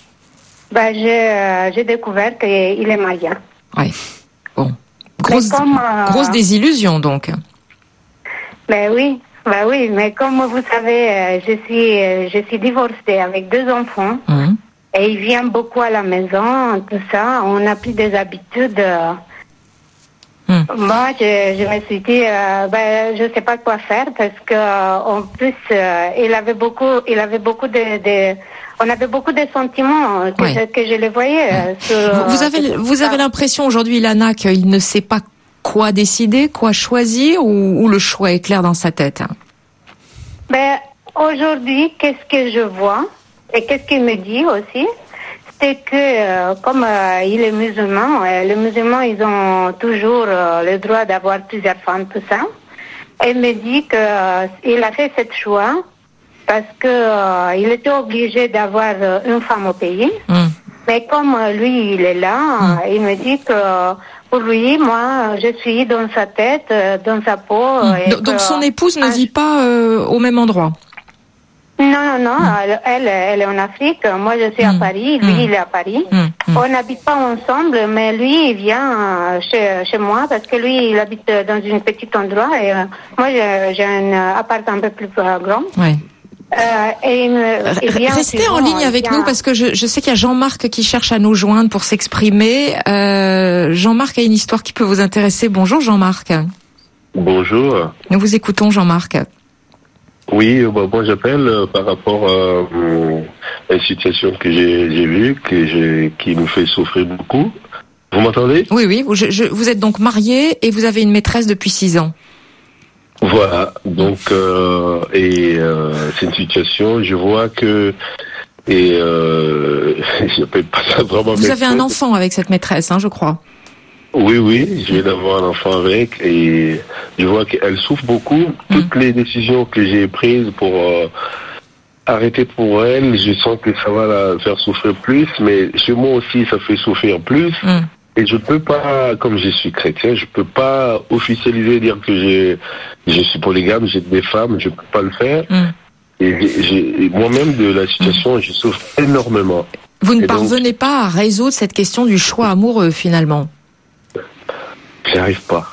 Speaker 9: j'ai découvert qu'il est marié.
Speaker 2: Oui. Bon. Grosse désillusion, donc.
Speaker 9: Oui, mais comme vous savez, je suis divorcée avec 2 enfants. Et il vient beaucoup à la maison, tout ça. On a pris des habitudes. Moi, je me suis dit, je sais pas quoi faire, parce que en plus, on avait beaucoup de sentiments que je les voyais.
Speaker 2: Vous avez l'impression aujourd'hui, Ilana, qu'il ne sait pas quoi décider, quoi choisir, ou le choix est clair dans sa tête?
Speaker 9: Aujourd'hui, qu'est-ce que je vois? Et qu'est-ce qu'il me dit aussi, c'est que comme il est musulman, les musulmans, ils ont toujours le droit d'avoir plusieurs femmes, tout ça. Et il me dit qu'il a fait ce choix parce que il était obligé d'avoir une femme au pays. Mais comme lui, il est là, il me dit que pour lui, moi, je suis dans sa tête, dans sa peau.
Speaker 2: Donc son épouse ne vit pas au même endroit?
Speaker 9: Non, elle est en Afrique, moi je suis à Paris, lui il est à Paris. On n'habite pas ensemble, mais lui il vient chez moi parce que lui il habite dans un petit endroit et moi j'ai un appart un peu plus grand.
Speaker 2: Ouais.
Speaker 9: Restez
Speaker 2: en ligne avec nous parce que je sais qu'il y a Jean-Marc qui cherche à nous joindre pour s'exprimer. Jean-Marc a une histoire qui peut vous intéresser. Bonjour Jean-Marc.
Speaker 10: Bonjour.
Speaker 2: Nous vous écoutons Jean-Marc.
Speaker 10: Oui, moi j'appelle par rapport à une situation que j'ai vue, qui nous fait souffrir beaucoup. Vous m'entendez?
Speaker 2: Oui, vous êtes donc marié et vous avez une maîtresse depuis 6 ans.
Speaker 10: Voilà, donc c'est une situation, je vois que j'appelle pas ça vraiment.
Speaker 2: Vous avez un enfant avec cette maîtresse, je crois.
Speaker 10: Oui, je viens d'avoir un enfant avec et je vois qu'elle souffre beaucoup. Toutes les décisions que j'ai prises pour arrêter pour elle, je sens que ça va la faire souffrir plus, mais chez moi aussi, ça fait souffrir plus. Et je peux pas, comme je suis chrétien, je peux pas officialiser, dire que je suis polygame, j'ai des femmes, je peux pas le faire. Et moi-même, de la situation, je souffre énormément.
Speaker 2: Vous ne parvenez pas à résoudre cette question du choix amoureux, finalement?
Speaker 10: J'y arrive pas.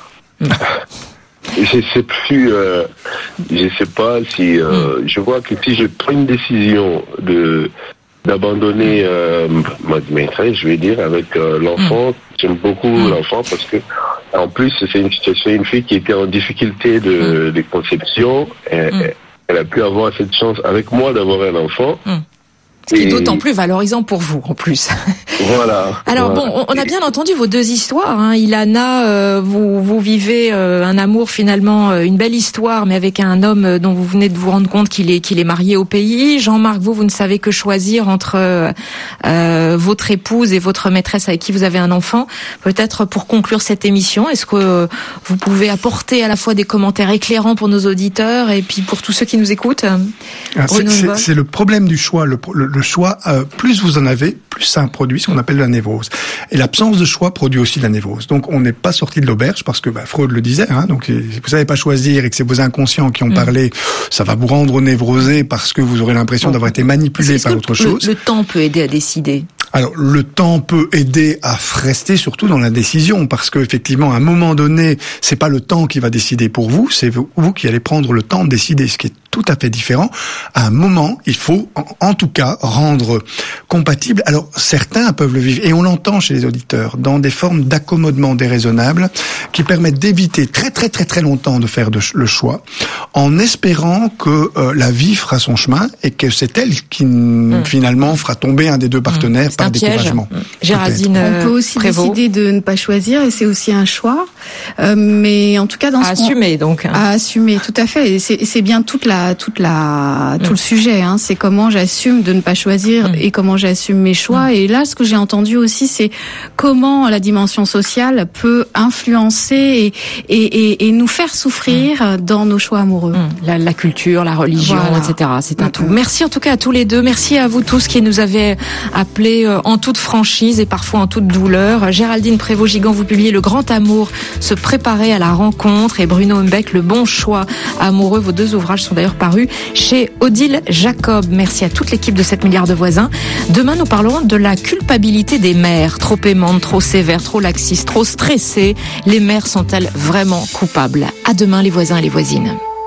Speaker 10: Je sais plus, je sais pas si, je vois que si je prends une décision d'abandonner ma maîtresse, je vais dire, avec l'enfant, j'aime beaucoup l'enfant parce que, en plus, c'est une fille qui était en difficulté de conception. Elle a pu avoir cette chance avec moi d'avoir un enfant.
Speaker 2: Ce qui est d'autant plus valorisant pour vous, en plus.
Speaker 10: Voilà.
Speaker 2: Alors bon, on a bien entendu vos deux histoires. Hein. Ilana, vous vivez un amour finalement, une belle histoire, mais avec un homme dont vous venez de vous rendre compte qu'il est marié au pays. Jean-Marc, vous ne savez que choisir entre votre épouse et votre maîtresse avec qui vous avez un enfant. Peut-être pour conclure cette émission, est-ce que vous pouvez apporter à la fois des commentaires éclairants pour nos auditeurs et puis pour tous ceux qui nous écoutent?
Speaker 4: C'est le problème du choix. Le choix, plus vous en avez, plus ça produit ce qu'on appelle la névrose. Et l'absence de choix produit aussi la névrose. Donc on n'est pas sorti de l'auberge parce que Freud le disait. Hein, donc si vous savez pas choisir et que c'est vos inconscients qui ont parlé, ça va vous rendre névrosé parce que vous aurez l'impression d'avoir été manipulé par autre chose.
Speaker 2: Le temps peut aider à décider.
Speaker 4: Alors, le temps peut aider à rester surtout dans la décision, parce que effectivement, à un moment donné, c'est pas le temps qui va décider pour vous, c'est vous qui allez prendre le temps de décider, ce qui est tout à fait différent. À un moment, il faut, en tout cas, rendre compatible. Alors, certains peuvent le vivre, et on l'entend chez les auditeurs, dans des formes d'accommodement déraisonnable, qui permettent d'éviter très très très très longtemps de faire le choix, en espérant que la vie fera son chemin, et que c'est elle qui, finalement, fera tomber un des deux partenaires par découragement.
Speaker 2: Géraldine
Speaker 3: On peut aussi décider de ne pas choisir, et c'est aussi un choix. Mais en tout cas, dans
Speaker 2: assumer, donc.
Speaker 3: À assumer, tout à fait. Et c'est bien tout le sujet. Hein. C'est comment j'assume de ne pas choisir et comment j'assume mes choix. Et là, ce que j'ai entendu aussi, c'est comment la dimension sociale peut influencer et nous faire souffrir dans nos choix amoureux.
Speaker 2: La culture, la religion, etc. C'est un tout. Merci en tout cas à tous les deux. Merci à vous tous qui nous avez appelés en toute franchise et parfois en toute douleur. Géraldine Prévost-Gigant, vous publiez Le Grand Amour, se préparer à la rencontre, et Bruno Humbeck, Le Bon Choix amoureux. Vos deux ouvrages sont d'ailleurs parus chez Odile Jacob. Merci à toute l'équipe de 7 milliards de voisins. Demain, nous parlerons de la culpabilité des mères. Trop aimantes, trop sévères, trop laxistes, trop stressées. Les mères sont-elles vraiment coupables? À demain, les voisins et les voisines.